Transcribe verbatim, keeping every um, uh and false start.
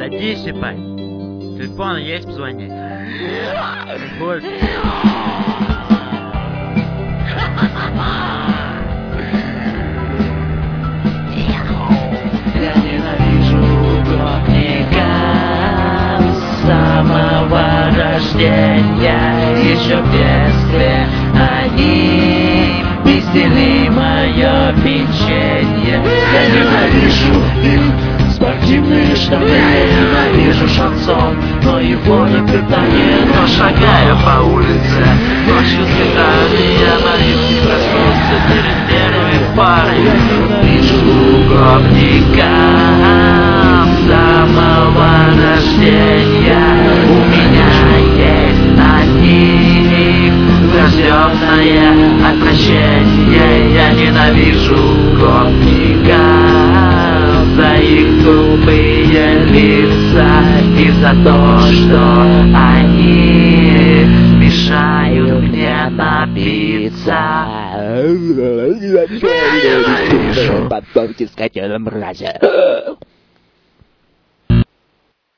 Садись, ебать. Телефон есть, позвони. Больше. Я ненавижу гопников с самого рождения. Еще в детстве они пиздили мое печенье. Я ненавижу их спортивные штаны. Я ненавижу шансон, но его не питание. Но шагаю по улице ночью с гитарой, я боюсь не проснуться перед первой парой. Я ненавижу гопников с самого рождения. У меня есть от них врожденное отвращение. Я ненавижу гопников за их тупые лица и за то, что они мешают мне напиться. Потом с котенком мразь.